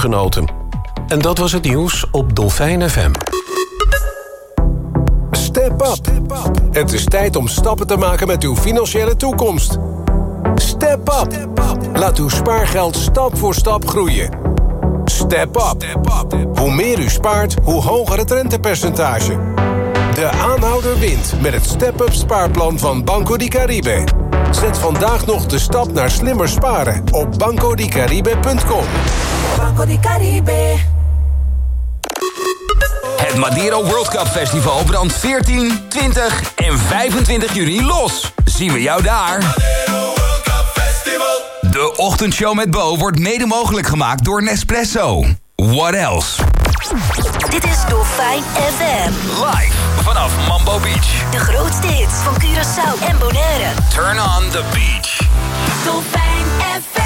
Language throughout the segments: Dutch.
genoten. En dat was het nieuws op Dolfijn FM. Step up. Het is tijd om stappen te maken met uw financiële toekomst. Step up. Laat uw spaargeld stap voor stap groeien. Step up. Hoe meer u spaart, hoe hoger het rentepercentage. De aanhouder wint met het Step-up spaarplan van Banco di Caribe. Zet vandaag nog de stap naar slimmer sparen op bancodicaribe.com. Banco di Caribe. Het Madeira World Cup Festival brandt 14, 20 en 25 juni los. Zien we jou daar? De ochtendshow met Bo wordt mede mogelijk gemaakt door Nespresso. What else? Dit is Dolfijn FM. Live vanaf Mambo Beach. De grootste hits van Curaçao en Bonaire. Turn on the beach. Dolfijn FM.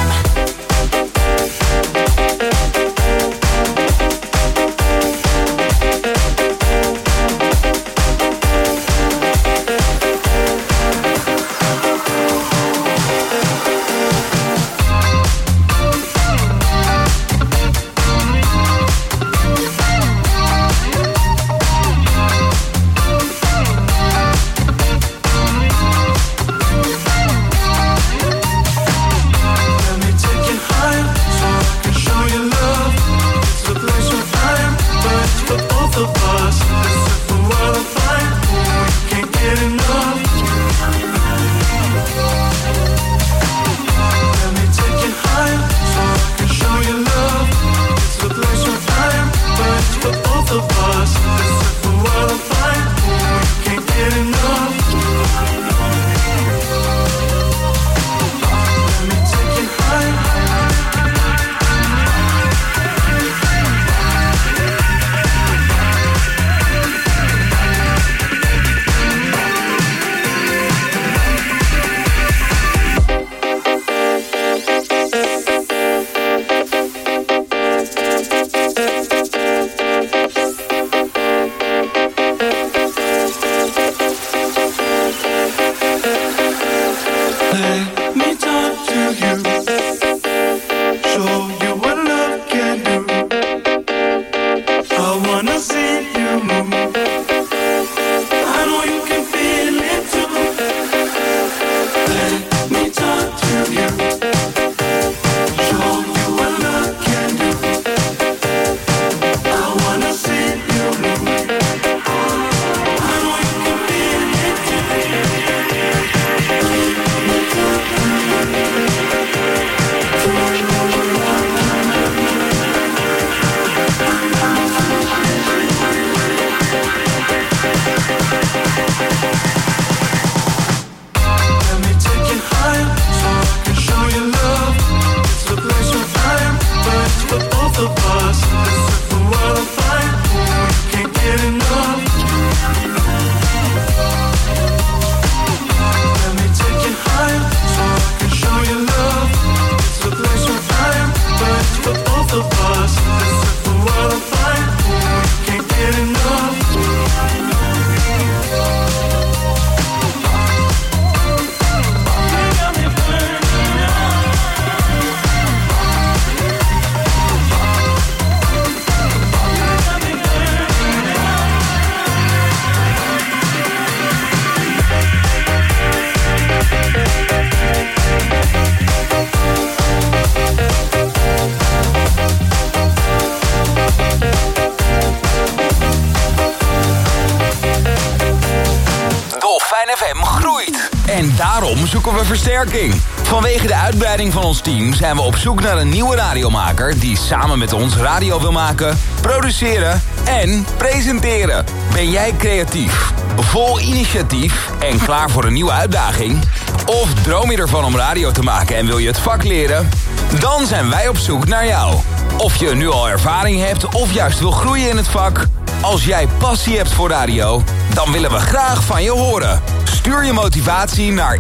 Zoeken we versterking. Vanwege de uitbreiding van ons team zijn we op zoek naar een nieuwe radiomaker die samen met ons radio wil maken, produceren en presenteren. Ben jij creatief, vol initiatief en klaar voor een nieuwe uitdaging? Of droom je ervan om radio te maken en wil je het vak leren? Dan zijn wij op zoek naar jou. Of je nu al ervaring hebt of juist wil groeien in het vak. Als jij passie hebt voor radio, dan willen we graag van je horen. Stuur je motivatie naar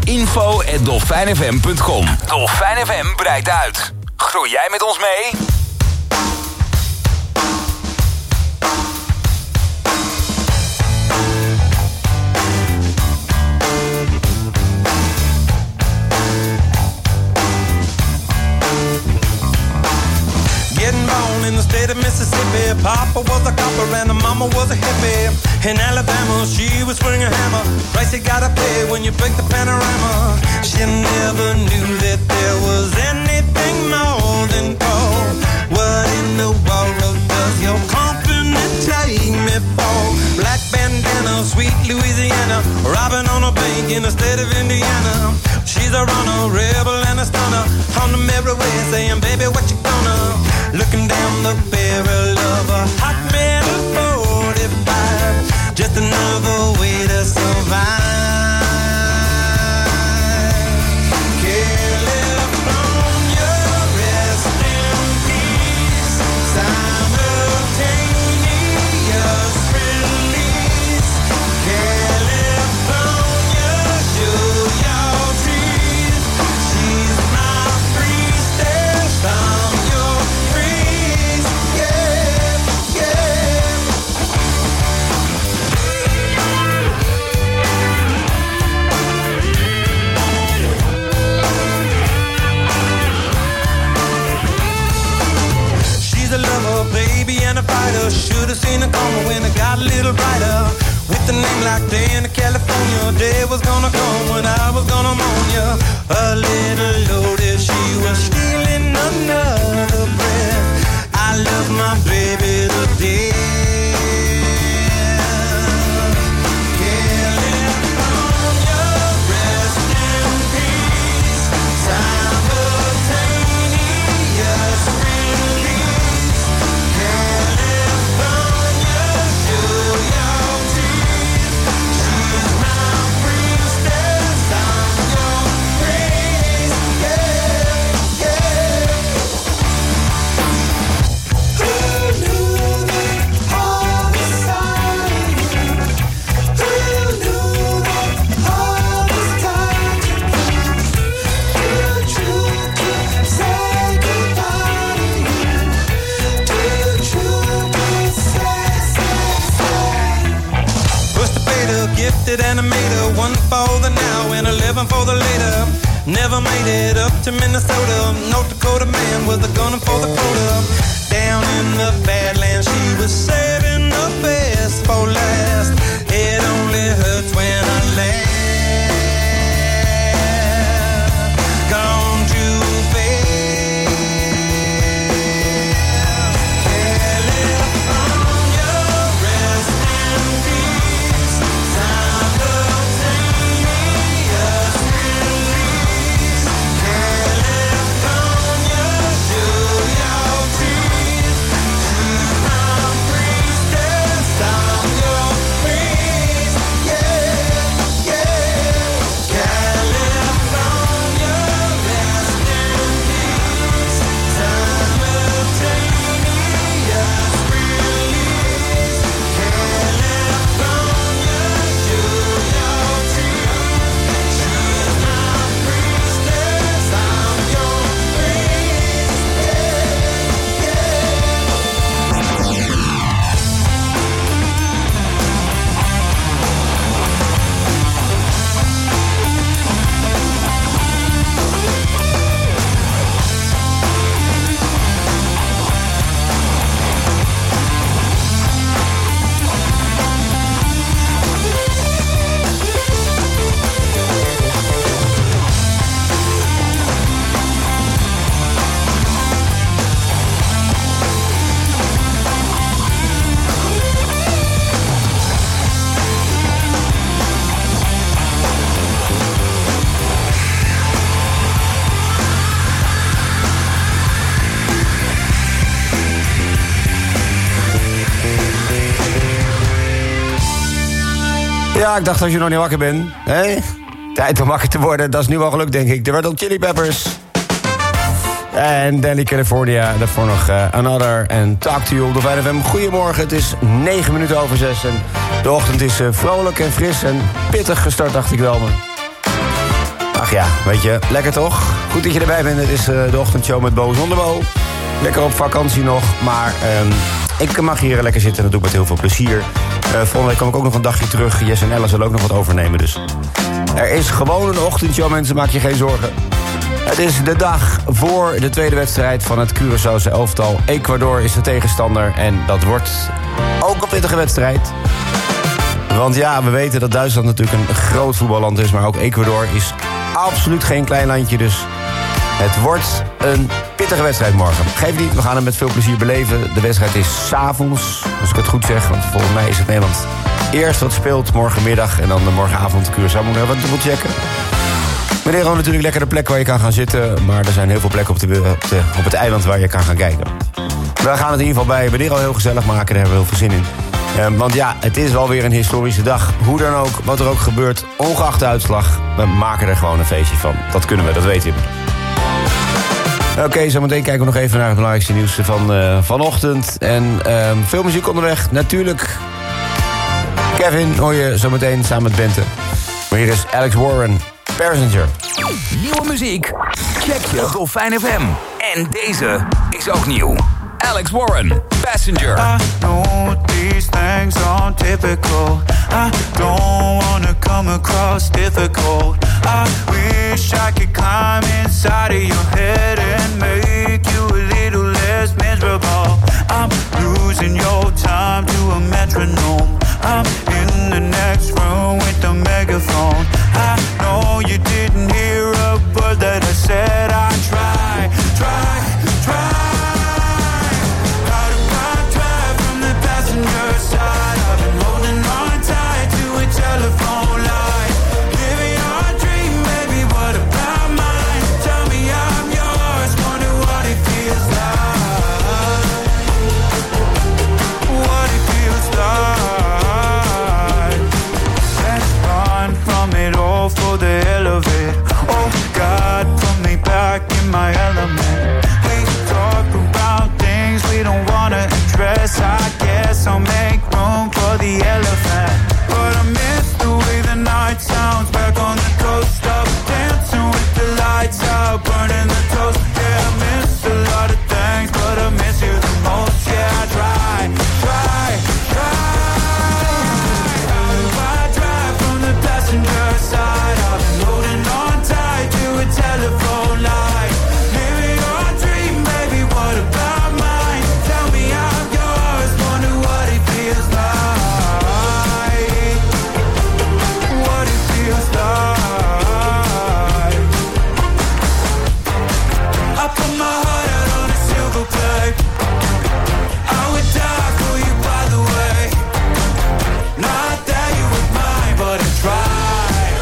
info@dolfijnfm.com. Dolfijn FM breidt uit. Groei jij met ons mee? Getting born in the state of Mississippi. Papa was a copper and the mama was a hippie. In Alabama, she was swinging a hammer. Price you gotta pay when you break the panorama. She never knew that there was anything more than gold. What in the world does your company take me for? Black bandana, sweet Louisiana, robbing on a bank in the state of Indiana. She's a runner, rebel and a stunner, on the merry way saying, baby, what you gonna? Looking down the barrel of a hot metal 45, just another way to survive. California, rest in peace. Simultaneous release. California, show your teeth. She's my priestess, I'm your priest. Yeah, yeah. She's a lover, baby, and a fighter. Should've seen her coming when it got a little brighter. With a name like Dana, California, day was gonna come when I was gonna mourn ya. A little loaded, she was stealing another breath. I love my baby to death. California, rest in peace. Simultaneous release. California, show your teeth. She's my priestess, I'm your priest. Yeah, yeah. Who knew that all this time? Who knew that all this time? Too true to say goodbye to you. Too true to say. Pushed the beta, gifted animator, one for the now and 11 for the later. Never made it up to Minnesota. North Dakota man was a gunner for the quota. Down in the Badlands, she was saving the best for last. It only hurts when I laugh. Gone too fast. California, rest in peace. Simultaneous release. California, show your teeth. She's my priestess, I'm your priest. Yeah, yeah. California, rest in peace. Simultaneous release. California, show your teeth. She's my priestess, I'm your priest. Ja, ik dacht dat je nog niet wakker bent. Hè? Tijd om wakker te worden, dat is nu wel gelukt, denk ik. De Red Hot Chili Peppers. En Danny California, daarvoor nog Another en Talk to You op de Fijn FM. Goedemorgen, het is 9 minuten over 6 en de ochtend is vrolijk en fris en pittig gestart, dacht ik wel. Maar... ach ja, weet je, lekker toch? Goed dat je erbij bent, het is de ochtendshow met Bo zonder Bo. Lekker op vakantie nog, maar ik mag hier lekker zitten en dat doe ik met heel veel plezier. Volgende week kom ik ook nog een dagje terug. Jess en Ella zullen ook nog wat overnemen, dus... er is gewoon een ochtendshow, mensen, maak je geen zorgen. Het is de dag voor de tweede wedstrijd van het Curaçaose elftal. Ecuador is de tegenstander en dat wordt ook een pittige wedstrijd. Want ja, we weten dat Duitsland natuurlijk een groot voetballand is, maar ook Ecuador is absoluut geen klein landje, dus het wordt een pittige wedstrijd morgen. Geef niet, we gaan hem met veel plezier beleven. De wedstrijd is 's avonds, als ik het goed zeg, want volgens mij is het Nederland eerst wat speelt morgenmiddag en dan de morgenavond Curaçao. Moet ik wat dubbel checken. Madeira natuurlijk lekker de plek waar je kan gaan zitten, maar er zijn heel veel plekken op het eiland waar je kan gaan kijken. We gaan het in ieder geval bij Madeira heel gezellig maken, daar hebben we heel veel zin in. Want ja, het is wel weer een historische dag. Hoe dan ook, wat er ook gebeurt, ongeacht de uitslag, we maken er gewoon een feestje van. Dat kunnen we, dat weten we. Oké, zometeen kijken we nog even naar het belangrijkste nieuws van vanochtend. En veel muziek onderweg, natuurlijk. Kevin hoor je zometeen samen met Bente. Maar hier is Alex Warren, Passenger. Nieuwe muziek? Check je op Dolfijn FM. En deze is ook nieuw. Alex Warren, Passenger. I know these things aren't typical. I don't wanna come across difficult. I wish I could climb inside of your head and make you a little less miserable. I'm losing your time to a metronome. I'm in the next room with the megaphone. I know you didn't hear a word that I said. I try. Passenger side, I've been holding on tight to a telephone line. Living your dream, baby, what about mine? Tell me I'm yours, wonder what it feels like. What it feels like. Let's run from it all for the hell of it. Oh God, put me back in my element. We talk about things we don't wanna address. I guess I'll make room for the elephant. But I miss the way the night sounds back on the coast. Up dancing with the lights out, burning the toast. Yeah, I miss a lot of things, but I miss you the most. Yeah, I try. How do I drive from the passenger side? I've been holding on tight to a telephone line. Living your dream, baby, what about mine? Tell me I'm yours, wonder what it feels like. What it feels like. I put my heart out on a silver plate. I would die for you, by the way. Not that you were mine, but I tried.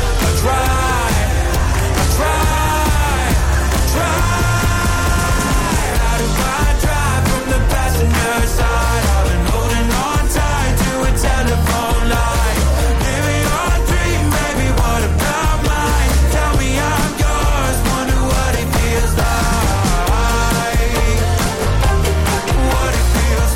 How do I drive from the passenger side? I've been holding on tight to a telephone line. Living your dream, baby, what about mine? Tell me I'm yours, wonder what it feels like. What it feels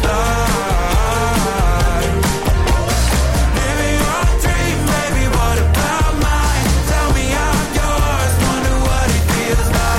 like. Living your dream, baby, what about mine? Tell me I'm yours, wonder what it feels like.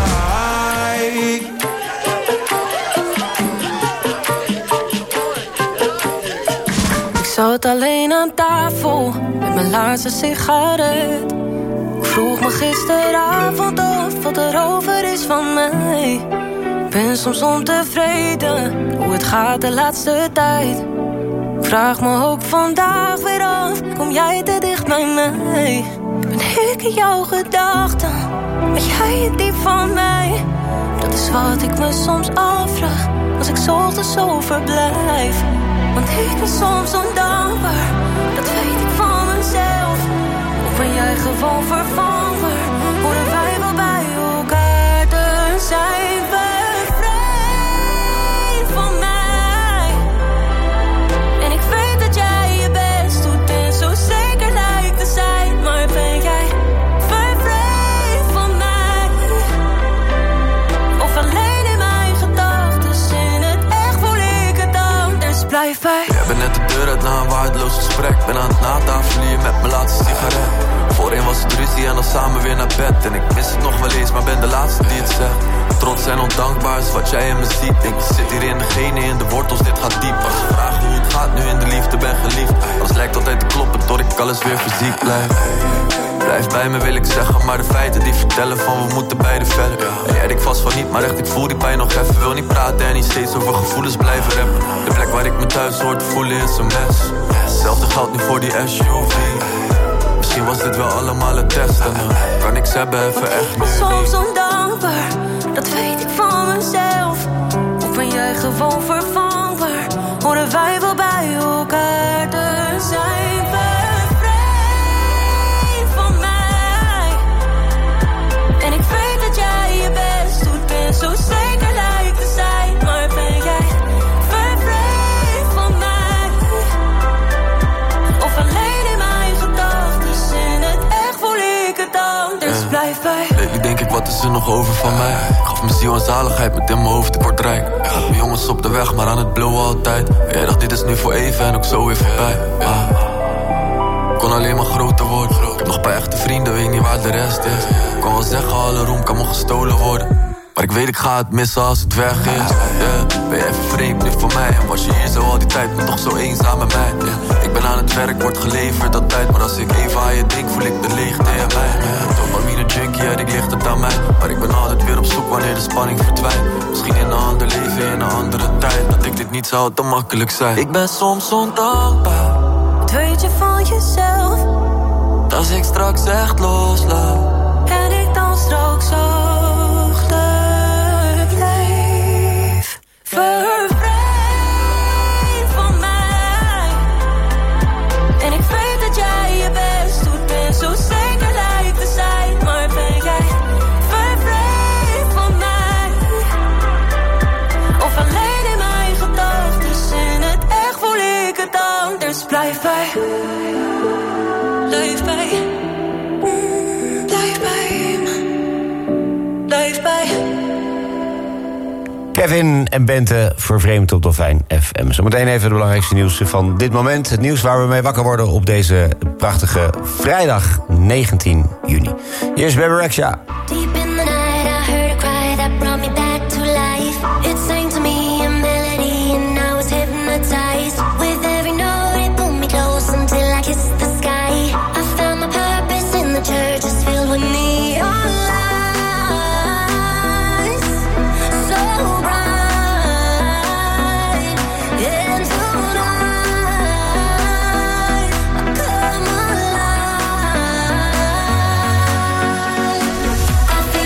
Ik zat alleen aan tafel met mijn laatste sigaret. Ik vroeg me gisteravond af wat er over is van mij. Ik ben soms ontevreden hoe het gaat de laatste tijd. Ik vraag me ook vandaag weer af, kom jij te dicht bij mij? Ben ik in jouw gedachten, ben jij het diep van mij? Dat is wat ik me soms afvraag, als ik 's ochtends zo verblijf. Want ik ben soms ondankbaar, dat weet ik van mezelf. Of ben jij gewoon vervanger, horen wij wel bij elkaar? Dan zijn we vreemd van mij. En ik weet dat jij je best doet en zo zeker lijkt te zijn. Maar ben jij vervreemd van mij? Of alleen in mijn gedachten, in het echt voel ik het anders. Blijf bij. Jij bent net de deur uit na een waardeloos gesprek. Ben aan het natafelen hier met mijn laatste sigaret. Voorheen was het ruzie en dan samen weer naar bed. En ik mis het nog wel eens, maar ben de laatste die het zegt. Trots en ondankbaar is wat jij in me ziet. Denk je zit hier in de genen, in de wortels, dit gaat diep. Als je vraagt hoe het gaat, nu in de liefde ben geliefd. Alles lijkt altijd te kloppen tot ik alles weer fysiek blijf. Blijf bij me wil ik zeggen, maar de feiten die vertellen van we moeten beide verder. En jij denkt vast van niet, maar echt ik voel die pijn nog even. Wil niet praten en niet steeds over gevoelens blijven rappen. De plek waar ik me thuis hoor te voelen is een mes. Hetzelfde geldt nu voor die SUV. Misschien was dit wel allemaal een test en dan kan ik ze hebben even echt nu. Soms ondankbaar, dat weet ik van mezelf. Of ben jij gewoon vervangbaar? Horen wij wel bij elkaar te zijn? Bevrijd van mij. En ik weet dat jij je best doet, ben zo zeker lijkt te zijn. Maar ben jij bevrijd van mij? Of alleen in mijn gedachten? In het echt voel ik het anders, blijf bij. Lately denk ik, wat is er nog over van mij? Ik gaf mijn ziel en zaligheid met in mijn hoofd, ik word rijk. Mijn jongens op de weg, maar aan het blowen altijd. Jij dacht dit is nu voor even en ook zo weer voorbij. Kon alleen maar groter worden. Ik heb nog een paar echte vrienden, weet niet waar de rest is. Ik kan wel zeggen, alle roem kan me gestolen worden. Maar ik weet ik ga het missen als het weg is. Ben jij even vreemd nu voor mij? En was je hier zo al die tijd, maar toch zo eenzaam met mij? Ik ben aan het werk, wordt geleverd altijd. Maar als ik even aan je denk, voel ik de leegte in mij. Dopamine junkie, ik ligt het aan mij. Maar ik ben altijd weer op zoek wanneer de spanning verdwijnt. Misschien in een ander leven, in een andere tijd. Dat ik dit niet zou te makkelijk zijn. Ik ben soms ondankbaar. Wat weet je van jezelf? Als ik straks echt loslaat. En ik dan straks achterblijf. Bevrijd van mij. En ik weet dat jij je best doet, ben zo zeker lijkt te zijn. Maar ben jij bevrijd van mij? Of alleen in mijn gedachten? In het echt voel ik het anders, blijf bij. Blijf bij. Blijf bij me. Blijf bij. Kevin en Bente vervreemd op Dolfijn FM. Zometeen even het belangrijkste nieuws van dit moment. Het nieuws waar we mee wakker worden op deze prachtige vrijdag 19 juni. Hier is Bebe Rexha. Deep in the night I heard a cry that brought me back to life. It sang to me a melody and I was hypnotized. With every note it pulled me close until I kissed the sky. I found my purpose in the church, it's filled with neon lights. So bright. And tonight I come alive. I feel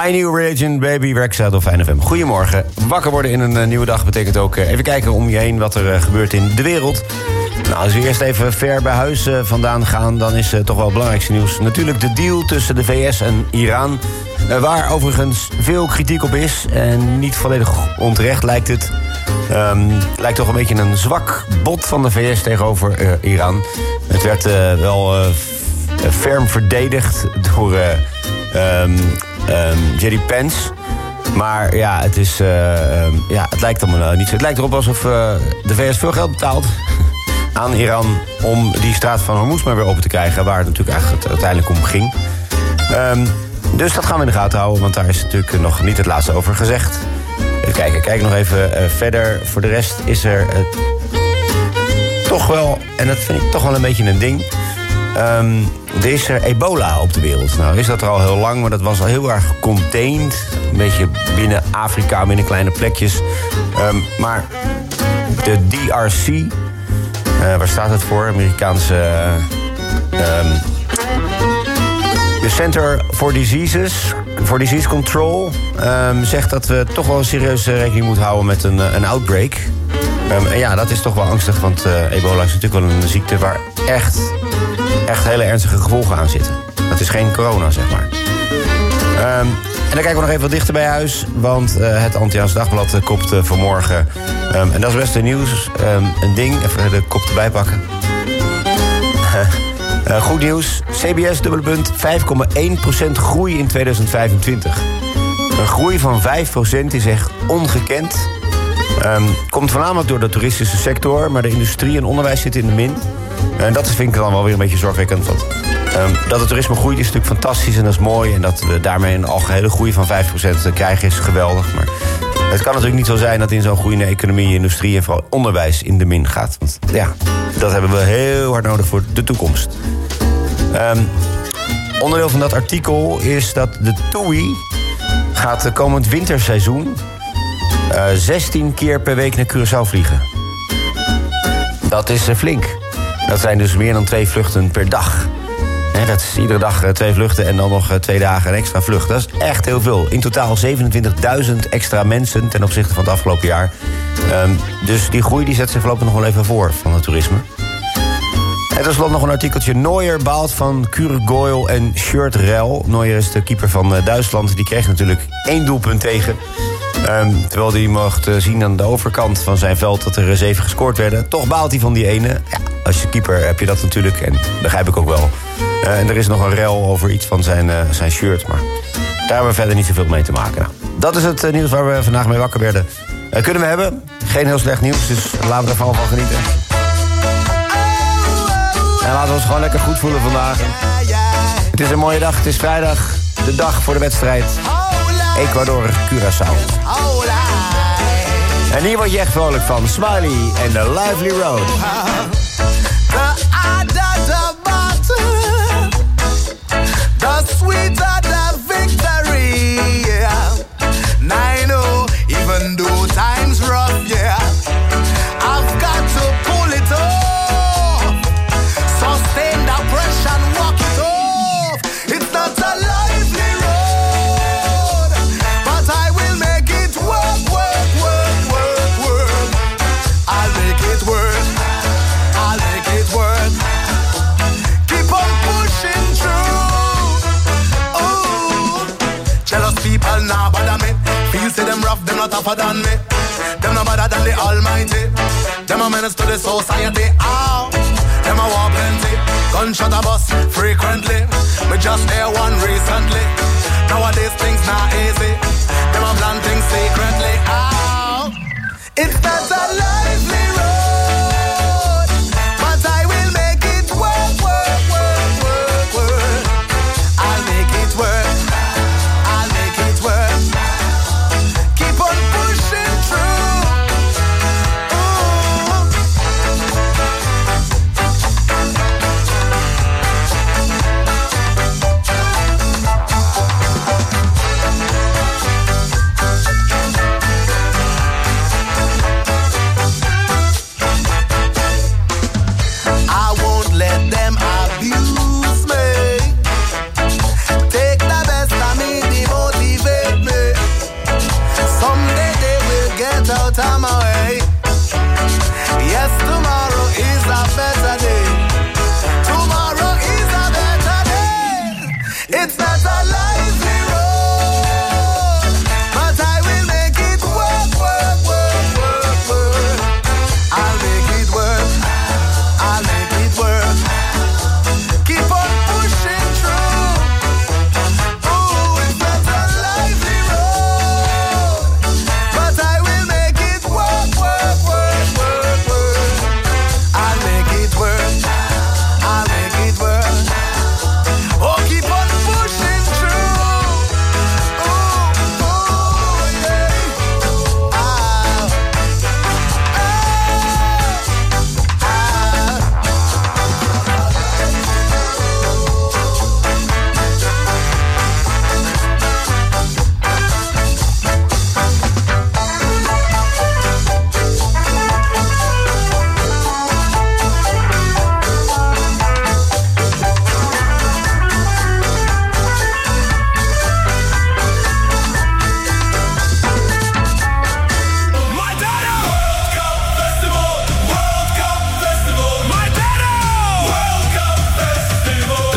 My New Religion, Baby, Rexa, Dolfijn FM. Goedemorgen. Wakker worden in een nieuwe dag betekent ook even kijken om je heen wat er gebeurt in de wereld. Nou, als we eerst even ver bij huis vandaan gaan, dan is toch wel het belangrijkste nieuws natuurlijk de deal tussen de VS en Iran. Waar overigens veel kritiek op is en niet volledig onterecht lijkt het. Lijkt toch een beetje een zwak bod van de VS tegenover Iran. Het werd wel ferm verdedigd door J.D. Pence. Maar ja, het lijkt allemaal niet zo. Het lijkt erop alsof de VS veel geld betaalt aan Iran om die straat van Hormuz maar weer open te krijgen, waar het natuurlijk eigenlijk uiteindelijk om ging. Dus dat gaan we in de gaten houden, want daar is natuurlijk nog niet het laatste over gezegd. Kijk nog even verder. Voor de rest is er toch wel, en dat vind ik toch wel een beetje een ding, er is er ebola op de wereld. Nou is dat er al heel lang, maar dat was al heel erg contained. Een beetje binnen Afrika, binnen kleine plekjes. Maar de DRC, waar staat het voor? Amerikaanse de Center for Disease Control zegt dat we toch wel een serieuze rekening moeten houden met een outbreak. En ja, dat is toch wel angstig, want ebola is natuurlijk wel een ziekte waar echt hele ernstige gevolgen aan zitten. Dat is geen corona, zeg maar. En dan kijken we nog even wat dichter bij huis, want het Antilliaans Dagblad kopt vanmorgen. En dat is best een nieuws. Een ding, even de kop erbij pakken. Goed nieuws, CBS dubbele punt, 5,1% groei in 2025. Een groei van 5% is echt ongekend. Komt voornamelijk door de toeristische sector, maar de industrie en onderwijs zitten in de min. En dat vind ik dan wel weer een beetje zorgwekkend. Want dat het toerisme groeit is natuurlijk fantastisch en dat is mooi. En dat we daarmee een algehele groei van 5% krijgen is geweldig. Maar het kan natuurlijk niet zo zijn dat in zo'n groeiende economie, industrie en vooral onderwijs in de min gaat. Want ja, dat hebben we heel hard nodig voor de toekomst. Onderdeel van dat artikel is dat de TUI gaat komend winterseizoen 16 keer per week naar Curaçao vliegen. Dat is flink. Dat zijn dus meer dan 2 vluchten per dag. Dat is iedere dag 2 vluchten en dan nog 2 dagen een extra vlucht. Dat is echt heel veel. In totaal 27.000 extra mensen ten opzichte van het afgelopen jaar. Dus die groei die zet zich voorlopig nog wel even voor van het toerisme. En tenslotte nog een artikeltje. Neuer baalt van Kuregoil en Schurtrel. Neuer is de keeper van Duitsland. Die kreeg natuurlijk 1 doelpunt tegen. Terwijl hij mocht zien aan de overkant van zijn veld dat er 7 gescoord werden. Toch baalt hij van die ene. Ja, als je keeper heb je dat natuurlijk. En dat begrijp ik ook wel. En er is nog een rel over iets van zijn shirt. Maar daar hebben we verder niet zoveel mee te maken. Nou, dat is het nieuws waar we vandaag mee wakker werden. Kunnen we hebben. Geen heel slecht nieuws, dus laten we er vooral van genieten. En laten we ons gewoon lekker goed voelen vandaag. Het is een mooie dag, het is vrijdag. De dag voor de wedstrijd Ecuador-Curaçao. En hier word je echt vrolijk van. Smiley en The Lively Road. The sweeter the victory, yeah. I know, even though time's rough, yeah, I've got to pull it off. Sustain the pressure and walk it off. It's not a lively road, but I will make it work, work, work, work, work. I'll make it work, I'll make it work. Keep on pushing through. Jealous people nah bother me. Feel say them rough, them not tougher than me. Them no better than the Almighty. Them a menace to the society. Ow, them a war plenty. Gunshot a bust frequently. Me just hear one recently. Nowadays things not easy. Them a plan things secretly. Ow, it's not a lively road, but I will make it work, work, work, work, work. I'll make it work. Keep on pushing through.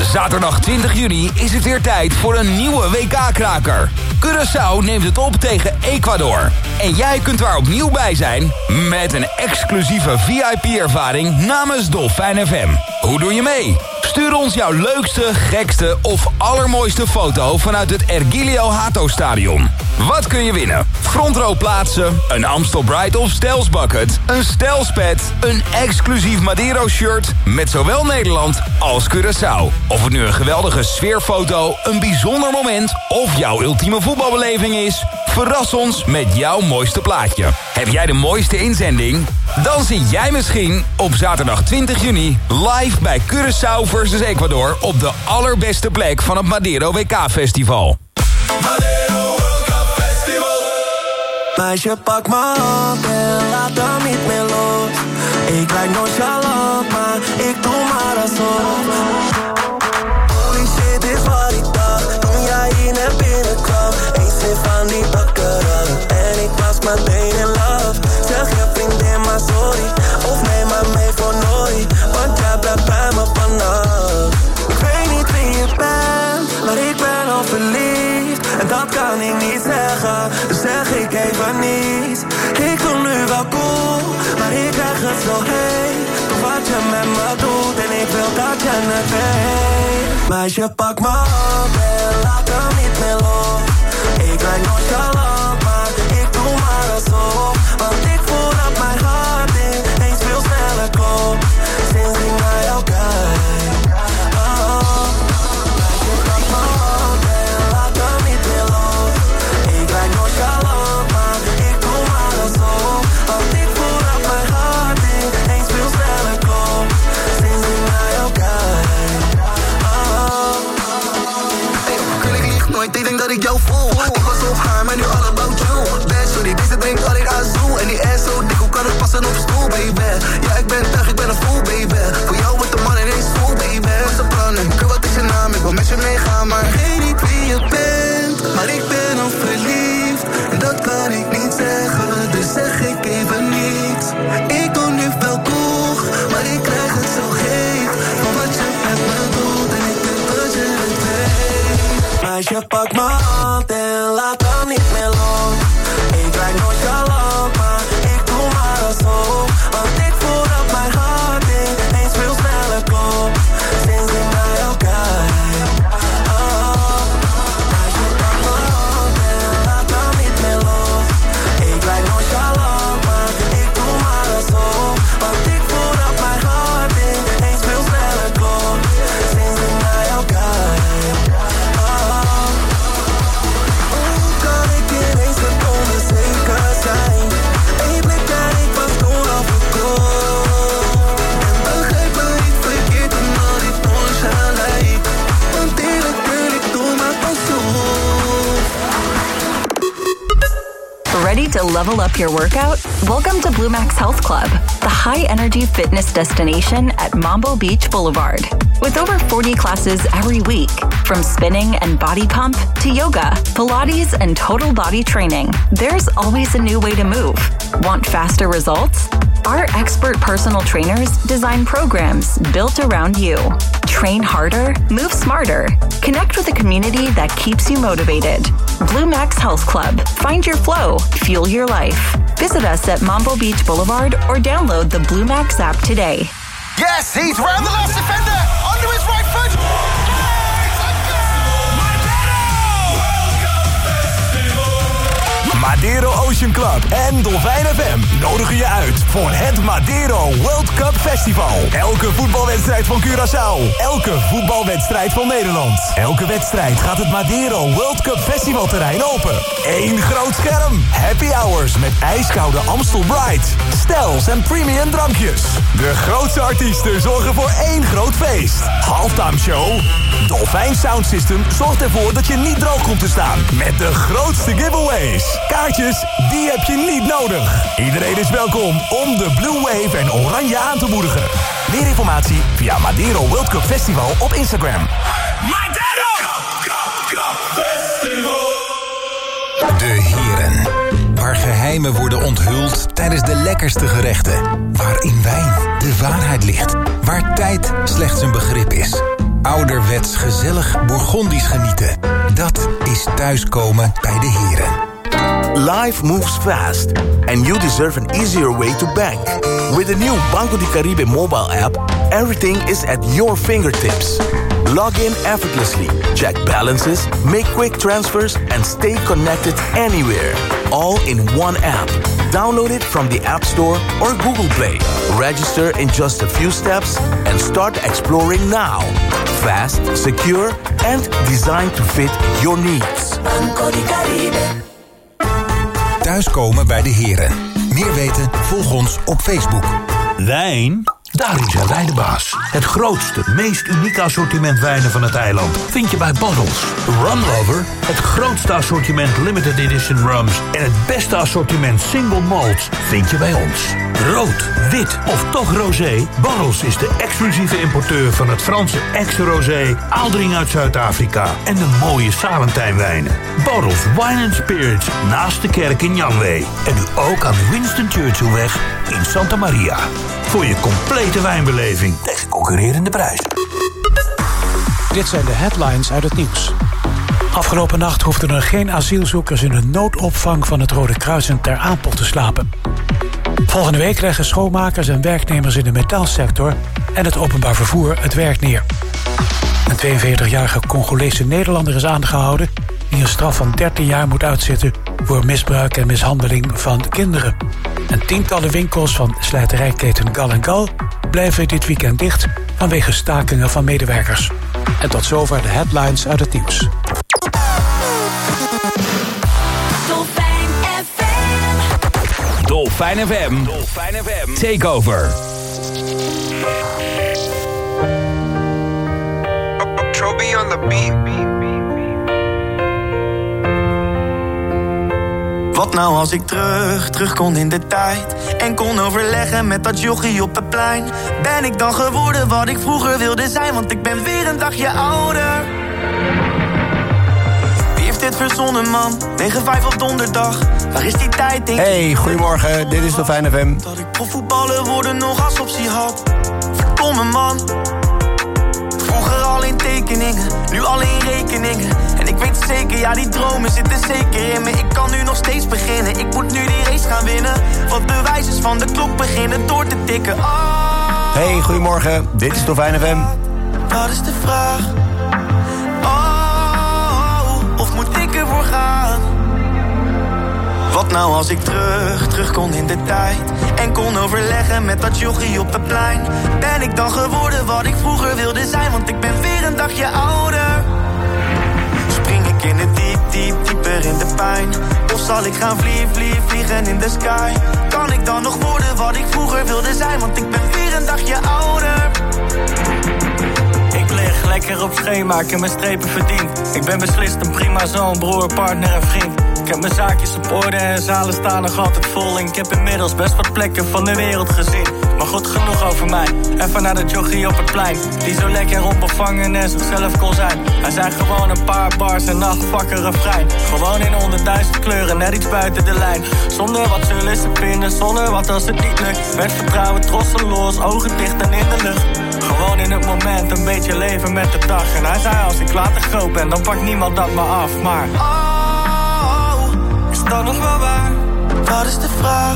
Zaterdag 20 juni is het weer tijd voor een nieuwe WK-kraker. Curaçao neemt het op tegen Ecuador. En jij kunt er opnieuw bij zijn met een exclusieve VIP-ervaring namens Dolfijn FM. Hoe doe je mee? Stuur ons jouw leukste, gekste of allermooiste foto vanuit het Ergilio Hato Stadion. Wat kun je winnen? Frontrow plaatsen, een Amstel Bright of Stels bucket, een Stels pet, een exclusief Madero shirt met zowel Nederland als Curaçao. Of het nu een geweldige sfeerfoto, een bijzonder moment of jouw ultieme voetbalbeleving is, verras ons met jouw mooiste plaatje. Heb jij de mooiste inzending? Dan zit jij misschien op zaterdag 20 juni live bij Curaçao versus Ecuador op de allerbeste plek van het Madero WK-festival. Madero World Cup Festival. Meisje, pak m'n hand en laat hem niet meer los. Ik lijk nonchalant, maar ik doe maar alsof. Holy shit, is wat ik dacht toen jij hier naar binnen kwam. Eén zin van die bakkeren en ik was meteen in love. Zeg je vriendin maar sorry, of neem maar mee voor nooit, want jij blijft bij me vannacht. Ik weet niet wie je bent, maar ik ben al verliefd. En dat kan ik niet zeggen, dus zeg ik even niets. Ik doe nu wel cool, maar ik krijg het zo heet. Doe wat je met me doet en ik wil dat je het weet. Meisje, pak m'n hand en laat hem niet meer los. Ik lijk nonchalant, maar ik doe maar alsof. Want ik voel dat mijn hart eens veel sneller klopt sinds ik naar jou kijk. Oh, meisje, pak m'n hand en laat hem niet meer los. Ik lijk nonchalant, maar ik doe maar alsof. Want ik voel dat mijn hart eens veel sneller klopt sinds ik naar jou kijk. Oh. Hey, ik lieg nooit, ik denk dat ik jou voel. Ik was op haar, maar nu all about you. Best sorry, deze drink had ik azoe. En die ass zo dik, hoe kan het passen op stoel, baby? Ja, ik ben tuig, ik ben een fool, baby. Voor jou wordt de man ineens vol, baby. Wat is de plannen? Girl, wat is je naam? Ik wil met je meegaan, maar ik weet niet wie je bent. Maar ik ben al verliefd, en dat kan ik niet zeggen. Dus zeg ik even niets. Ik doe nu wel cool, maar ik krijg het zo heet. Van wat je met me doet, en ik wil dat je het weet. Meisje, pak m'n hand en laat hem niet meer los. Ik lijk nonchalant, maar ik doe maar alsof. Want ik voel dat mijn hart eens veel sneller klopt sinds ik naar jou kijk. Oh, meisje, pak m'n hand en laat hem niet meer los. Ik lijk nonchalant, maar ik doe maar alsof. Want ik voel dat mijn hart eens veel sneller klopt sinds ik naar jou kijk. Hoe kan ik ineens volkomen zeker zijn? Eén blik en ik was toen al verkocht. En begrijp me niet verkeerd en al die nonchalant lijkt. Want eerlijk ik doe maar pas op. Ready to level up your workout? Welcome to Blue Max Health Club, the high-energy fitness destination at Mambo Beach Boulevard. With over 40 classes every week, from spinning and body pump to yoga, Pilates, and total body training, there's always a new way to move. Want faster results? Our expert personal trainers design programs built around you. Train harder, move smarter. Connect with a community that keeps you motivated. Blue Max Health Club. Find your flow. Fuel your life. Visit us at Mambo Beach Boulevard or download the Blue Max app today. Yes, he's round the last defender, onto his right foot. Madero Ocean Club en Dolfijn FM nodigen je uit voor het Madero World Cup Festival. Elke voetbalwedstrijd van Curaçao. Elke voetbalwedstrijd van Nederland. Elke wedstrijd gaat het Madero World Cup Festival terrein open. Eén groot scherm. Happy hours met ijskoude Amstel Bright. Stels en premium drankjes. De grootste artiesten zorgen voor één groot feest. Halftime show. Dolfijn Sound System zorgt ervoor dat je niet droog komt te staan. Met de grootste giveaways. Kaartjes, die heb je niet nodig. Iedereen is welkom om de Blue Wave en Oranje aan te moedigen. Meer informatie via Madero World Cup Festival op Instagram. Madero Festival. De heren. Waar geheimen worden onthuld tijdens de lekkerste gerechten. Waar in wijn de waarheid ligt. Waar tijd slechts een begrip is. Ouderwets gezellig Bourgondisch genieten. Dat is thuiskomen bij de heren. Life moves fast, and you deserve an easier way to bank. With the new Banco de Caribe mobile app, everything is at your fingertips. Log in effortlessly, check balances, make quick transfers, and stay connected anywhere. All in one app. Download it from the App Store or Google Play. Register in just a few steps and start exploring now. Fast, secure, and designed to fit your needs. Banco de Caribe. Thuiskomen bij de heren. Meer weten? Volg ons op Facebook. Wijn? Daarin zijn wij de baas. Het grootste, meest unieke assortiment wijnen van het eiland vind je bij Bottles. Rum Lover, het grootste assortiment limited edition rums en het beste assortiment single malts vind je bij ons. Rood, wit of toch rosé? Bottles is de exclusieve importeur van het Franse ex-rosé, Aaldering uit Zuid-Afrika en de mooie Salentijnwijnen. Bottles Wine & Spirits naast de kerk in Janwee. En nu ook aan de Winston Churchillweg in Santa Maria. Voor je complete wijnbeleving tegen concurrerende prijzen. Dit zijn de headlines uit het nieuws. Afgelopen nacht hoefden er geen asielzoekers in de noodopvang van het Rode Kruis in Ter Apel te slapen. Volgende week leggen schoonmakers en werknemers in de metaalsector en het openbaar vervoer het werk neer. Een 42-jarige Congolese Nederlander is aangehouden die een straf van 13 jaar moet uitzitten voor misbruik en mishandeling van kinderen. En tientallen winkels van slijterijketen Gal & Gal blijven dit weekend dicht vanwege stakingen van medewerkers. En tot zover de headlines uit het nieuws. Dolfijn FM. Dolfijn FM. Dolfijn FM. Takeover. Trophy on the beat. Wat nou als ik terug kon in de tijd en kon overleggen met dat jochie op het plein? Ben ik dan geworden wat ik vroeger wilde zijn? Want ik ben weer een dagje ouder. Wie heeft dit verzonnen, man? 9-5 op donderdag. Waar is die tijd, denk ik? Hey, goedemorgen, dit is Dolfijn FM. Dat ik profvoetballer worden nog als optie had. Verdomme, man. Vroeger alleen tekeningen, nu alleen rekeningen. En ik weet zeker, ja, die dromen zitten zeker in me. Ik kan nu nog steeds beginnen, ik moet nu die race gaan winnen. Wat bewijs is van de klok beginnen door te tikken. Oh. Hey, goedemorgen, dit is Dolfijn FM. Dat is de vraag. Oh, of moet ik ervoor gaan? Wat nou als ik terug kon in de tijd en kon overleggen met dat jochie op het plein? Ben ik dan geworden wat ik vroeger wilde zijn? Want ik ben weer een dagje ouder. Spring ik in het dieper in de pijn? Of zal ik gaan vliegen in de sky? Kan ik dan nog worden wat ik vroeger wilde zijn? Want ik ben weer een dagje ouder. Ik lig lekker op schema, ik heb mijn strepen verdiend. Ik ben beslist een prima zoon, broer, partner en vriend. Ik heb mijn zaakjes op orde en zalen staan nog altijd vol. En ik heb inmiddels best wat plekken van de wereld gezien. Maar goed, genoeg over mij. Even naar de jochie op het plein, die zo lekker onbevangen en zichzelf kon zijn. Hij zijn gewoon een paar bars en nachtvakker refrein. Gewoon in 100.000 kleuren, net iets buiten de lijn. Zonder wat zullen ze vinden, zonder wat als het niet lukt. Met vertrouwen trosseloos, ogen dicht en in de lucht. Gewoon in het moment, een beetje leven met de dag. En hij zei, als ik later groot ben, dan pakt niemand dat me af. Maar is dat nog wel waar? Dat is de vraag.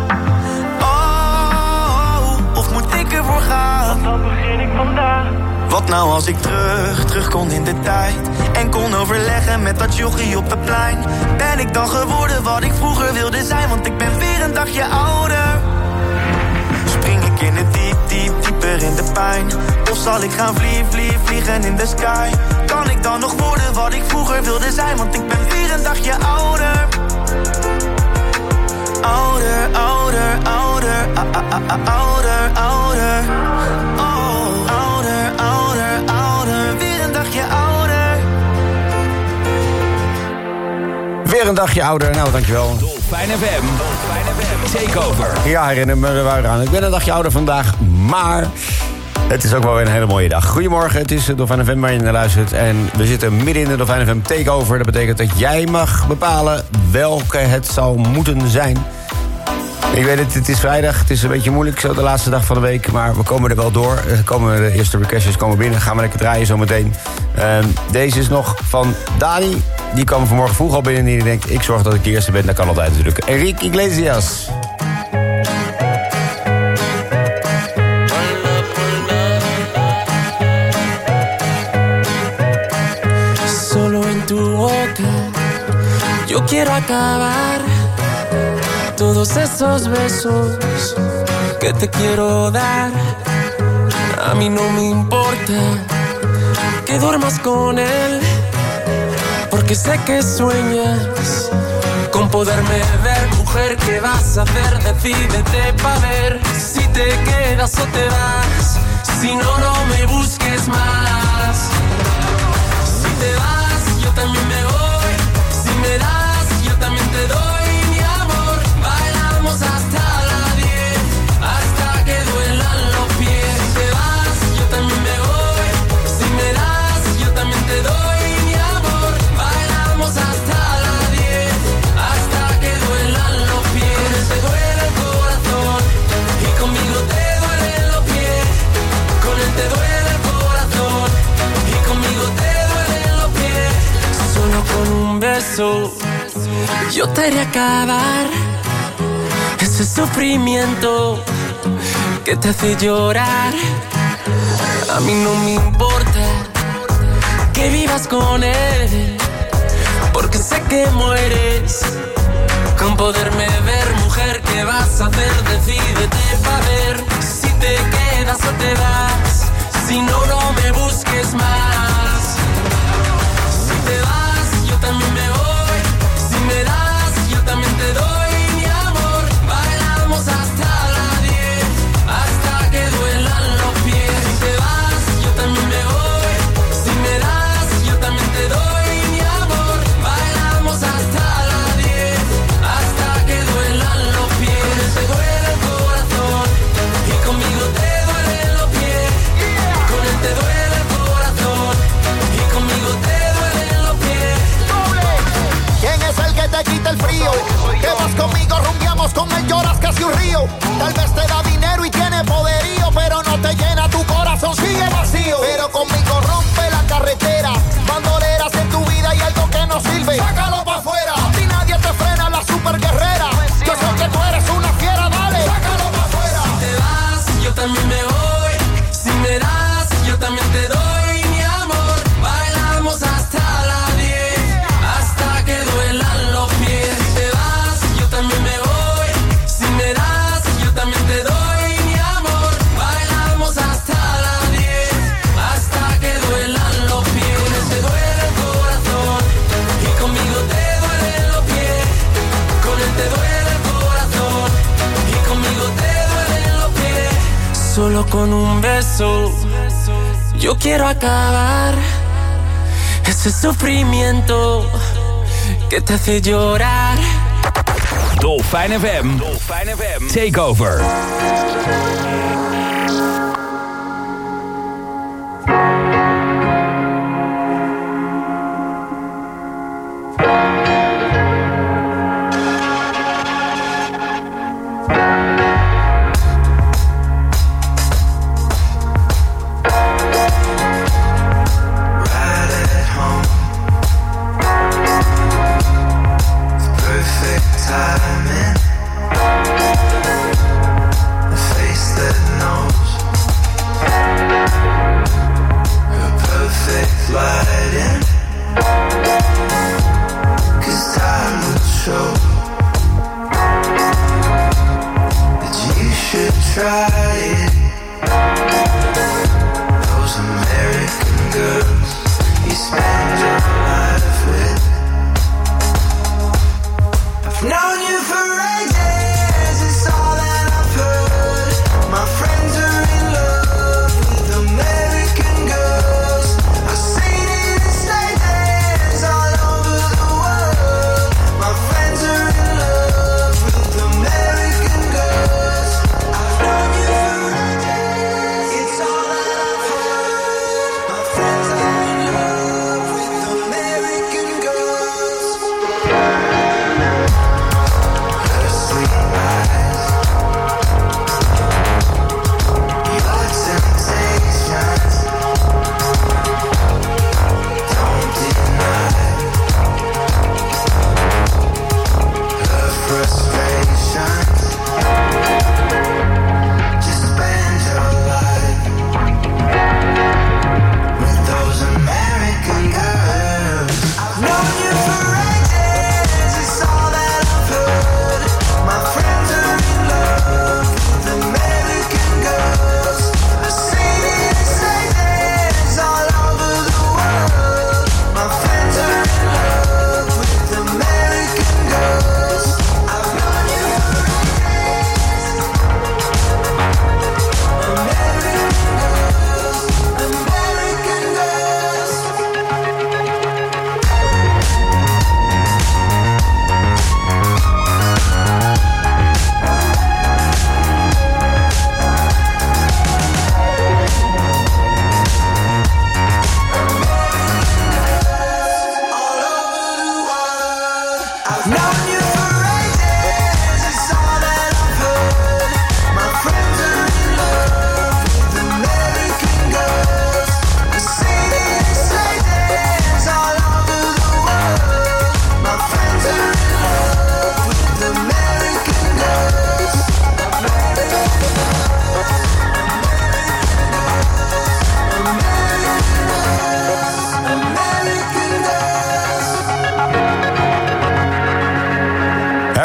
Oh, of moet ik ervoor gaan? Want dan begin ik vandaag. Wat nou als ik terug kon in de tijd en kon overleggen met dat jochie op het plein? Ben ik dan geworden wat ik vroeger wilde zijn? Want ik ben weer een dagje ouder. Spring ik in het dieper in de pijn? Of zal ik gaan vliegen in de sky? Kan ik dan nog worden wat ik vroeger wilde zijn? Want ik ben weer een dagje ouder. Ouder, ouder, ouder, ouder, ouder. Oh, ouder, ouder, ouder, weer een dagje ouder. Weer een dagje ouder, nou dankjewel. Dolfijn FM, Takeover. Ja, herinner me er weer aan. Ik ben een dagje ouder vandaag, maar het is ook wel weer een hele mooie dag. Goedemorgen, het is Dolfijn FM waar je naar luistert. En we zitten midden in de Dolfijn FM Takeover. Dat betekent dat jij mag bepalen welke het zou moeten zijn. Ik weet het is vrijdag. Het is een beetje moeilijk zo de laatste dag van de week. Maar we komen er wel door. De eerste requestjes komen binnen. Gaan we lekker draaien zometeen. Deze is nog van Dani. Die kwam vanmorgen vroeg al binnen. En die denkt, ik zorg dat ik de eerste ben. Dat kan altijd natuurlijk. Enrique Iglesias. Solo en tu boca yo quiero acabar todos esos besos que te quiero dar. A mí no me importa que duermas con él, porque sé que sueñas con poderme ver. Mujer, ¿qué vas a hacer? Decídete pa' ver si te quedas o te vas. Si no, no me busques más. Si te vas, yo también me voy. Si me das, yo también te doy mi amor. Bailamos hasta las 10, hasta que duelan los pies. Si te vas, yo también me voy. Si me das, yo también te doy mi amor. Bailamos hasta las 10, hasta que duelan los pies. Te duele el corazón y conmigo te duelen los pies. Con él te duele el corazón y conmigo te duelen los pies. Solo con un beso yo te haré acabar ese sufrimiento que te hace llorar. A mí no me importa que vivas con él, porque sé que mueres con poderme ver. Mujer, ¿qué vas a hacer? Decídete pa' ver si te quedas o te vas. Si no, no me busques más. Si te vas, yo también me voy. Si me das, yo también te doy mi amor. Bailamos hasta las 10, hasta que duelan los pies. Si te vas, yo también me voy. Si me das, yo también te doy mi amor. Bailamos hasta las 10, hasta que duelan los pies. Te duele el corazón y conmigo te duelen los pies. Con él te duele el corazón y conmigo te duelen los pies. ¿Quién es el que te quita el frío? Que vas conmigo, rumbiamos con él, lloras casi un río. Tal vez te da dinero y tiene poderío, pero no te llena tu corazón, sigue vacío. Pero conmigo rompe la carretera, bandoleras en tu vida y algo que no sirve, sácalo pa' afuera. A ti nadie te frena, la super guerrera. Yo sé que tú eres una fiera, dale, sácalo pa' afuera. Si te vas, yo también me voy. Si me das, yo también te doy mi amor. Bailamos hasta las 10, hasta que duelan los pies. Si te vas, yo también me voy. Si me das, yo también te doy mi amor. Bailamos hasta las 10, hasta que duelan los pies. Con él te duele el corazón y conmigo te duelen los pies. Con él te duele el corazón y conmigo te duelen los pies. Solo con un beso yo quiero acabar ese sufrimiento que te hace llorar. Dolfijn FM. Takeover. Perfect timing, a face that knows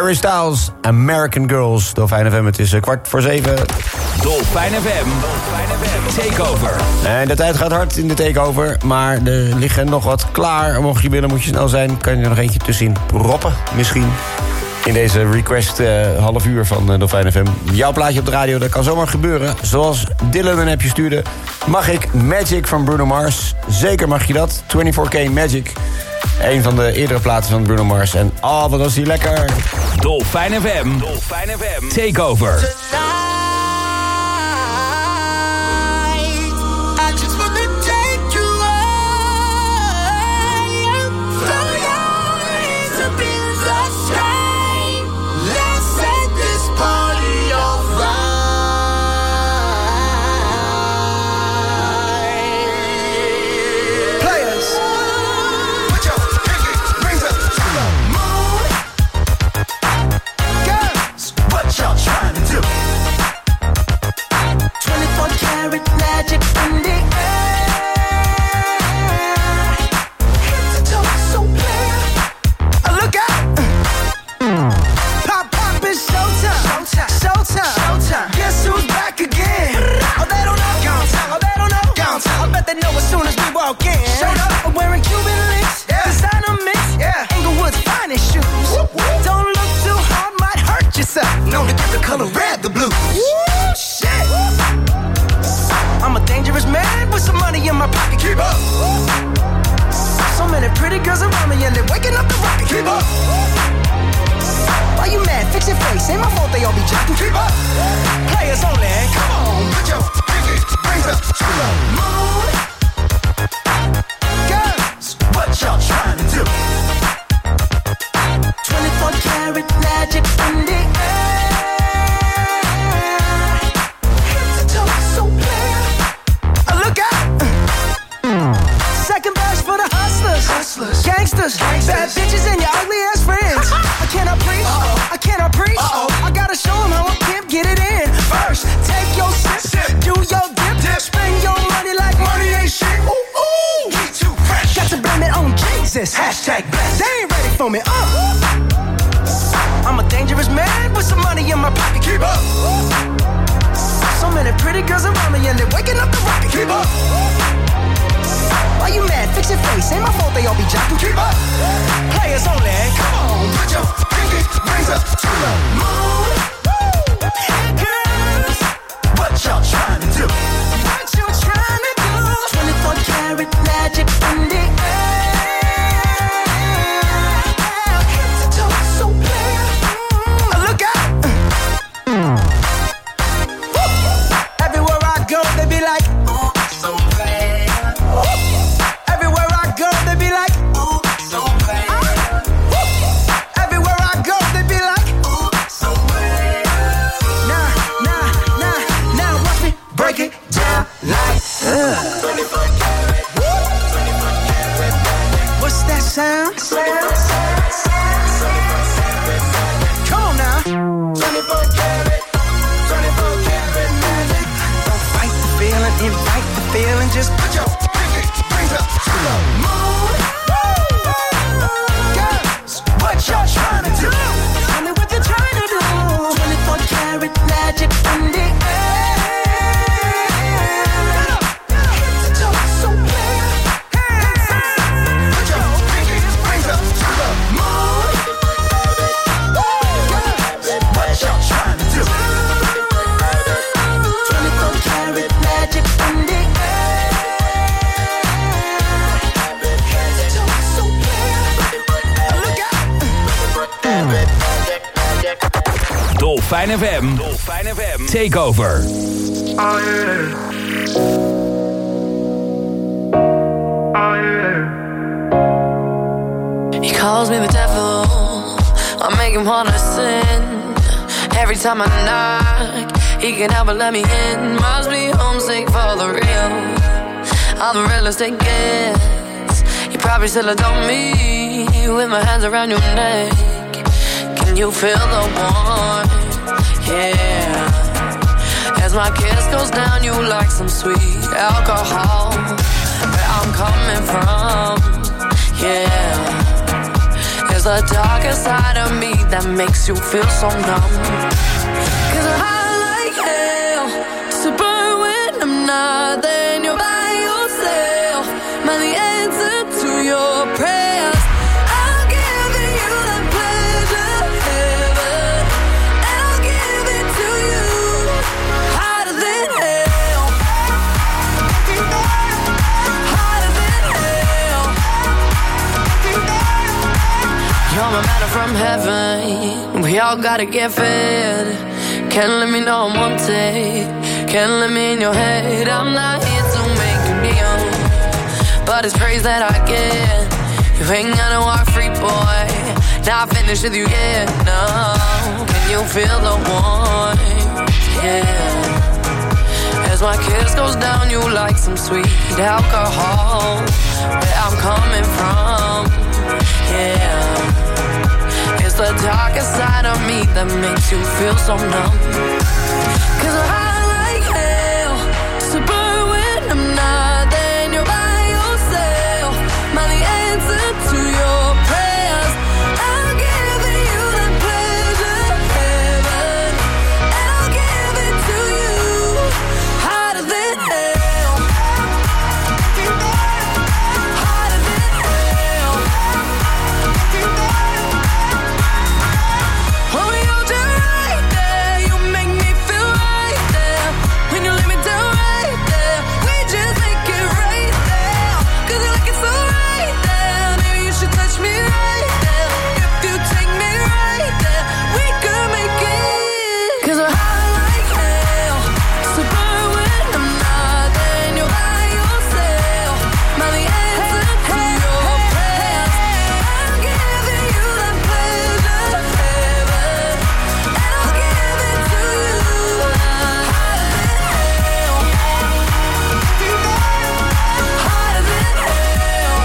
Harry Styles, American Girls. Dolfijn FM, het is 6:15. Dolfijn FM, Takeover. En de tijd gaat hard in de Takeover, maar er liggen nog wat klaar. Mocht je willen, moet je snel zijn. Kan je er nog eentje tussenin proppen, misschien. In deze request half uur van Dolfijn FM. Jouw plaatje op de radio, dat kan zomaar gebeuren. Zoals Dylan een appje stuurde. Mag ik Magic van Bruno Mars? Zeker mag je dat. 24K Magic. Een van de eerdere platen van Bruno Mars. En wat was die lekker. Dolfijn FM, Takeover. Dolfijn FM, Takeover. Oh yeah. He calls me the devil, I make him wanna sin. Every time I knock, he can help but let me in. Must be homesick for the real, I'm the realest it gets. You probably still adore me, with my hands around your neck. Can you feel the warmth? Yeah. As my kiss goes down, you like some sweet alcohol. Where I'm coming from, yeah. As the darker side of me that makes you feel so numb. 'Cause I like hell to burn when I'm not there and you're by yourself. Am I the answer to your prayers? I'll give you that pleasure, heaven, and I'll give it to you harder than hell. Harder than hell. You're my manna from heaven. We all gotta get fed. Can't let me know I'm wanted. Can't let me in your head. I'm not here to make you kneel, but it's praise that I get. You ain't gonna walk free, boy. Not finished with you yet, no. Can you feel the warmth? Yeah. As my kiss goes down, you like some sweet alcohol. Where I'm coming from, yeah. It's the darkest side of me that makes you feel so numb. 'Cause I like hell to burn when I'm not there and you're by yourself. Am I the answer to your prayers? I'll give you that pleasure, heaven, and I'll give it to you harder than hell. Harder than hell. When we hold you right there, you make me feel right there. When you lay me down right there, we just make it right there. 'Cause you like it so right there. Maybe you should touch me right there. If you take me right there, we could make it. 'Cause we're high like hell, so burn when I'm not there and you're by yourself. Am I the answer to your prayers? I'm giving you that pleasure, heaven, and I'll give it to you harder than hell. Harder than hell.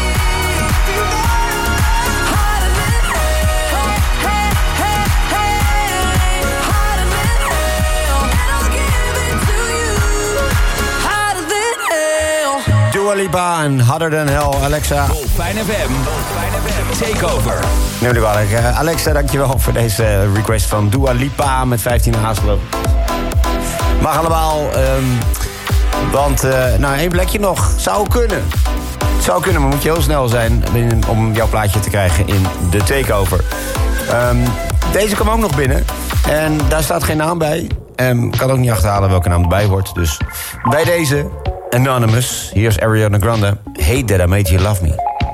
Harder than hell. Hey, hey, hey. Harder than hell. And I'll give it to you harder than hell. Dua Lipa en Harder Than Hell, Alexa. Fijn FM. Takeover. Neem me kwalijk. Alexa, dankjewel voor deze request van Dua Lipa met 15 haasloop. Mag allemaal, want één plekje nog. Zou kunnen. Zou kunnen, maar moet je heel snel zijn om jouw plaatje te krijgen in de takeover. Deze kwam ook nog binnen en daar staat geen naam bij. Kan ook niet achterhalen welke naam erbij hoort. Dus bij deze, Anonymous. Hier is Ariana Grande. Hate That I Made You Love Me.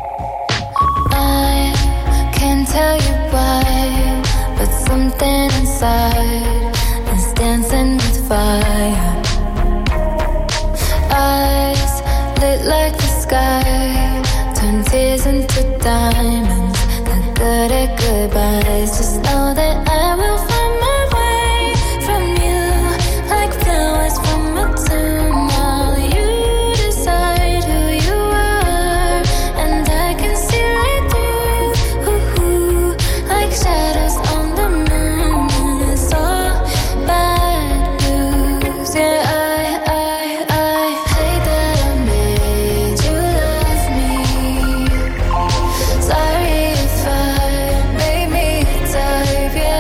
I can't tell you why, but something inside is dancing with fire. Eyes lit like the sky, turn tears into diamonds. Not good at goodbyes. Just know that I will find my way from you, like flowers from a tomb. While you decide who you are, and I can see right through, like shadows on the moon. It's all bad news. Yeah, I hate that I made you love me. Sorry if I made me a type. Yeah.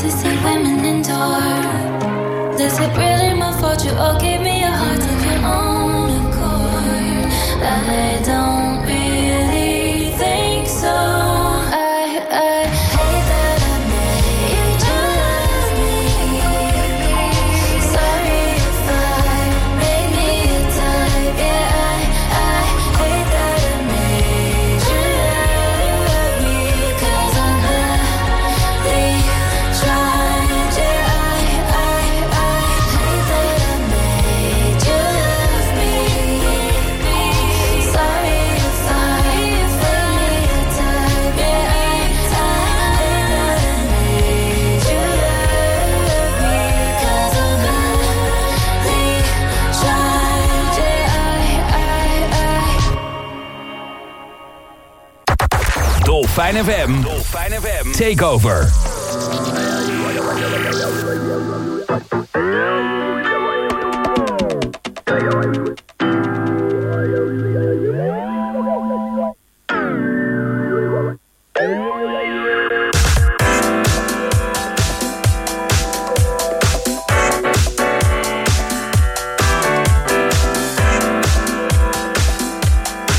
to see women endure. Is it really my fault you all gave me a heart of your own accord? I don't really think so. I hate that I made you love me. Sorry if I made me a type. Yeah, I hate that I made you love me. 'Cause I'm really trying. Yeah, I hate that I made you love me. Sorry if I made me a type. Yeah, I hate that I made you love me. 'Cause I'm really trying. Yeah, Dolfijn FM. Takeover.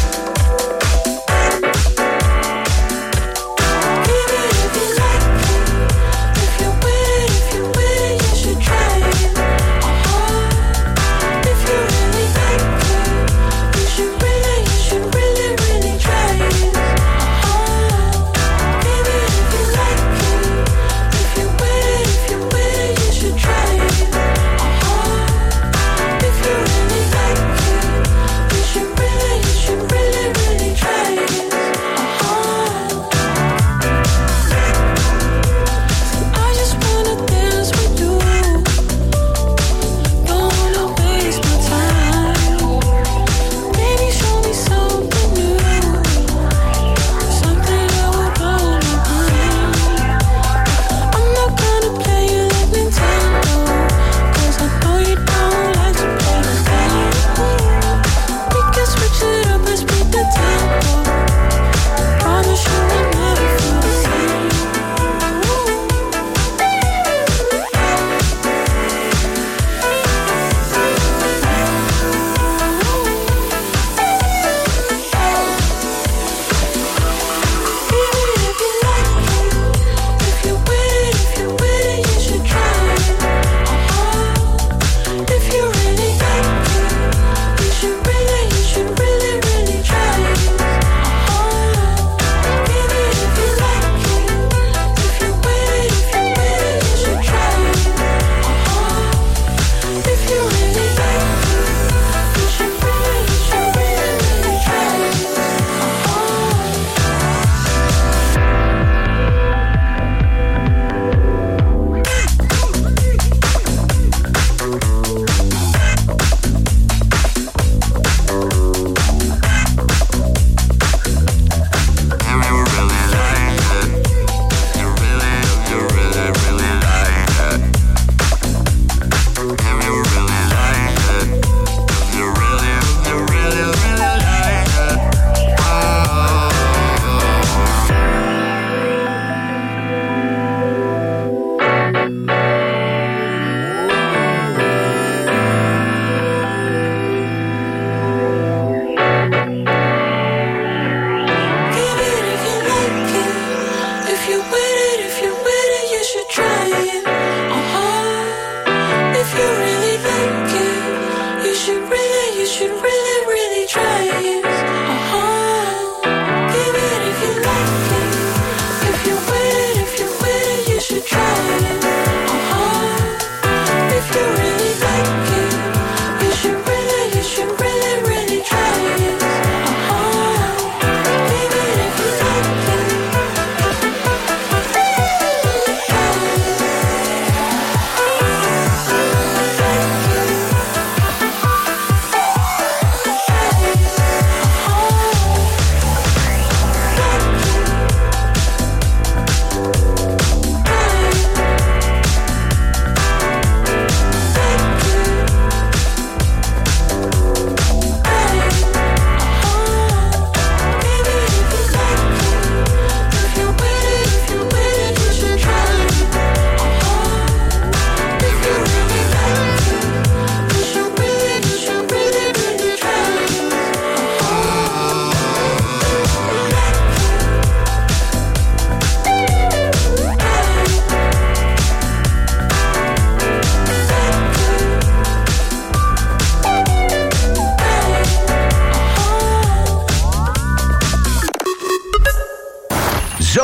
if you like me.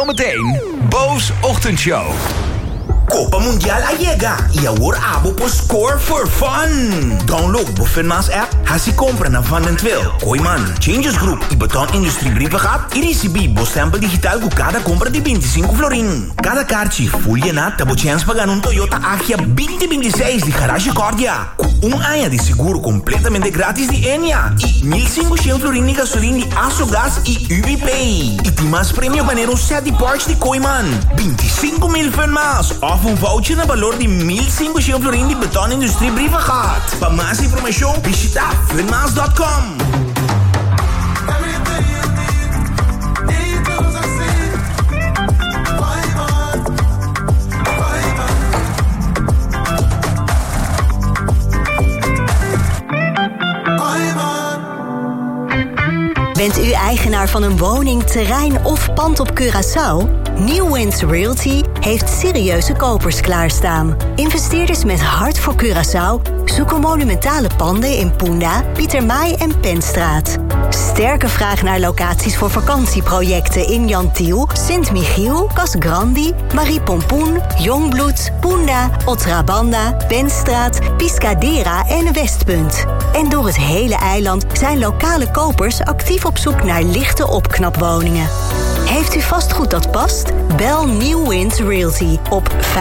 Zometeen Bo's Ochtendshow. Copa Mundial allega y ahora abo por score for fun. Download Bofenma's app, hasi compra na Van den Twil, Koiman, Changes Group y Beton Industrie Brievengat y recibe Bostempel digital con cada compra de 25 florin. Cada kaartje full llenat, tabo chance pagar un Toyota Agya 2026 de Garage Cordia. Un año de seguro completamente gratis de Enya y 1.500 florin de gasolina de Asogas y UBPay. Y más premio ganar un set de Porsche de Koiman. 25.000 más. Of een voucher naar valor de 1.500 florin de Betonindustrie Brievengat. Para más información, visita funmaas.com. Bent u eigenaar van een woning, terrein of pand op Curaçao? New Winds Realty heeft serieuze kopers klaarstaan. Investeerders met hart voor Curaçao zoeken monumentale panden in Punda, Pietermaai en Penstraat. Sterke vraag naar locaties voor vakantieprojecten in Jantiel, Sint-Michiel, Casgrandi, Marie Pompoen, Jongbloed, Punda, Otrabanda, Penstraat, Piscadera en Westpunt. En door het hele eiland zijn lokale kopers actief op zoek naar lichte opknapwoningen. Heeft u vastgoed dat past? Bel New Winds Realty op